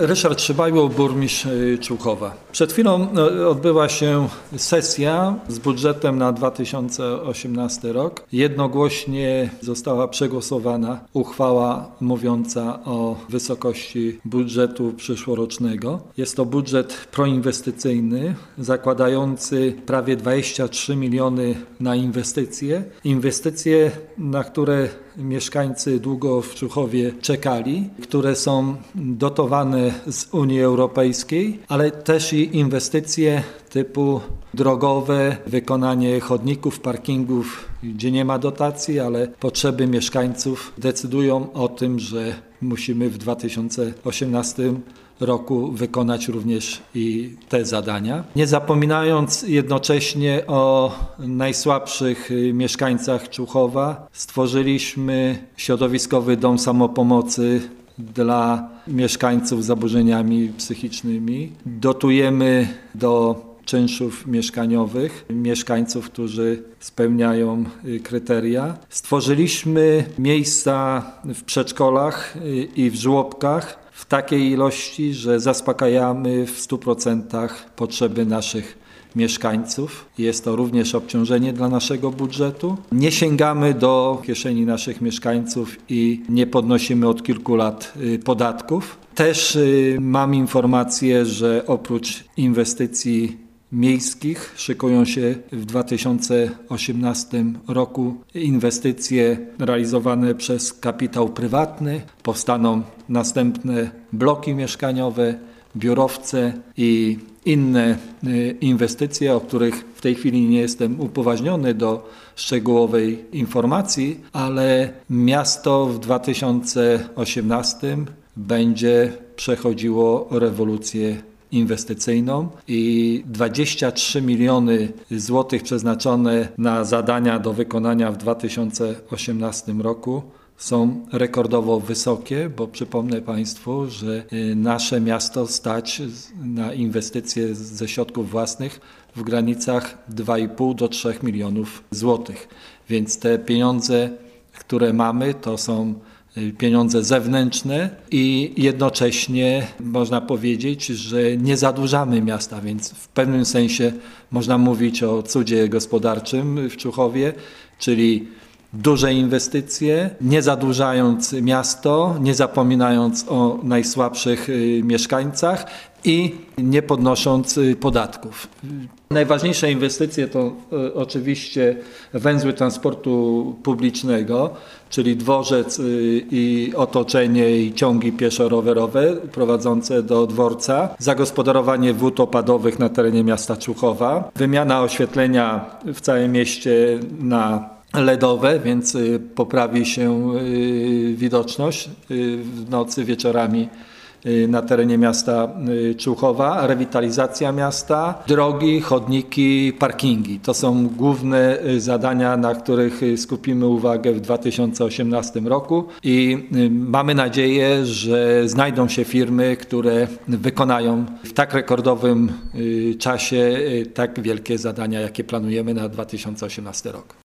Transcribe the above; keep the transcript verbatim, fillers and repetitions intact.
Ryszard Szybajło, burmistrz Człuchowa. Przed chwilą odbyła się sesja z budżetem na dwa tysiące osiemnasty rok. Jednogłośnie została przegłosowana uchwała mówiąca o wysokości budżetu przyszłorocznego. Jest to budżet proinwestycyjny, zakładający prawie dwadzieścia trzy miliony na inwestycje. Inwestycje, na które mieszkańcy długo w Człuchowie czekali, które są dotowane z Unii Europejskiej, ale też i inwestycje typu drogowe, wykonanie chodników, parkingów, gdzie nie ma dotacji, ale potrzeby mieszkańców decydują o tym, że musimy w dwa tysiące osiemnastym roku wykonać również i te zadania. Nie zapominając jednocześnie o najsłabszych mieszkańcach Człuchowa, stworzyliśmy środowiskowy dom samopomocy dla mieszkańców z zaburzeniami psychicznymi. Dotujemy do czynszów mieszkaniowych mieszkańców, którzy spełniają kryteria. Stworzyliśmy miejsca w przedszkolach i w żłobkach w takiej ilości, że zaspokajamy w stu procentach potrzeby naszych mieszkańców. Jest to również obciążenie dla naszego budżetu. Nie sięgamy do kieszeni naszych mieszkańców i nie podnosimy od kilku lat podatków. Też mam informację, że oprócz inwestycji miejskich szykują się w dwa tysiące osiemnastym roku inwestycje realizowane przez kapitał prywatny. Powstaną następne bloki mieszkaniowe, biurowce i inne inwestycje, o których w tej chwili nie jestem upoważniony do szczegółowej informacji, ale miasto w dwa tysiące osiemnastym będzie przechodziło rewolucję inwestycyjną i dwadzieścia trzy miliony złotych przeznaczone na zadania do wykonania w dwa tysiące osiemnastym roku są rekordowo wysokie, bo przypomnę Państwu, że nasze miasto stać na inwestycje ze środków własnych w granicach dwa i pół do trzech milionów złotych. Więc te pieniądze, które mamy, to są pieniądze zewnętrzne i jednocześnie można powiedzieć, że nie zadłużamy miasta, więc w pewnym sensie można mówić o cudzie gospodarczym w Człuchowie, czyli duże inwestycje, nie zadłużając miasto, nie zapominając o najsłabszych mieszkańcach i nie podnosząc podatków. Najważniejsze inwestycje to oczywiście węzły transportu publicznego, czyli dworzec i otoczenie i ciągi pieszo-rowerowe prowadzące do dworca, zagospodarowanie wód opadowych na terenie miasta Człuchowa, wymiana oświetlenia w całym mieście na ledowe, więc poprawi się widoczność w nocy, wieczorami na terenie miasta Człuchowa, rewitalizacja miasta, drogi, chodniki, parkingi. To są główne zadania, na których skupimy uwagę w dwa tysiące osiemnastym roku i mamy nadzieję, że znajdą się firmy, które wykonają w tak rekordowym czasie tak wielkie zadania, jakie planujemy na dwa tysiące osiemnasty rok.